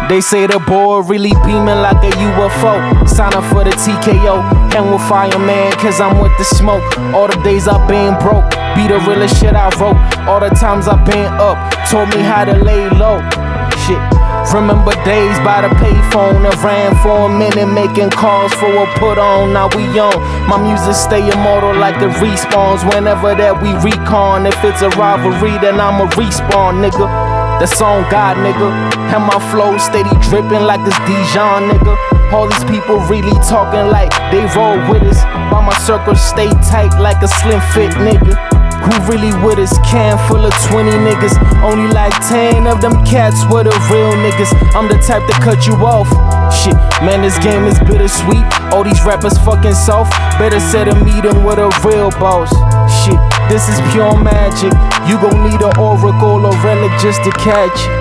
They say the boy really beaming like a UFO. Sign up for the TKO, hang with fireman, cause I'm with the smoke. All the days I've been broke, be the realest shit I wrote. All the times I've been up, taught me how to lay low. Shit. Remember days by the payphone, I ran for a minute making calls for a put on, now we on. My music stay immortal like the respawns whenever that we recon. If it's a rivalry, then I'ma respawn, nigga. That's on God, nigga. And my flow steady dripping like this Dijon, nigga. All these people really talking like they roll with us, while my circle stay tight like a slim fit, nigga. Who really with us? Can full of 20 niggas. Only like 10 of them cats were the real niggas. I'm the type to cut you off. Shit, man, this game is bittersweet. All these rappers fucking soft. Better set a meeting with a real boss. Shit, this is pure magic. You gon' need an oracle or relic just to catch it.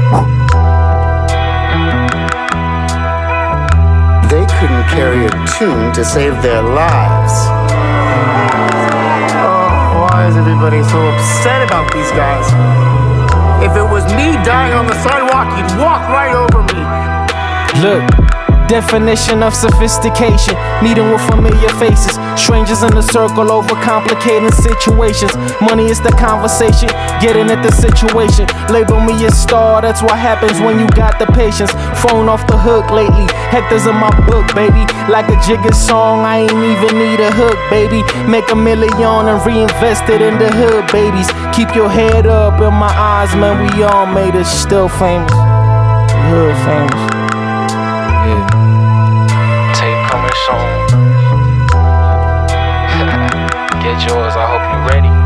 They couldn't carry a tune to save their lives. Why is everybody so upset about these guys? If it was me dying on the sidewalk, you'd walk right over me. Look, definition of sophistication. Meeting with familiar faces. Strangers in a circle over complicating situations. Money is the conversation, getting at the situation. Label me a star, that's what happens when you got the patience. Phone off the hook lately, hectares in my book, baby. Like a Jigga song, I ain't even need a hook, baby. Make $1 million and reinvest it in the hood, babies. Keep your head up in my eyes, man, we all made it, still famous. Hood famous. Yeah. Tape coming soon. Get yours, I hope you're ready.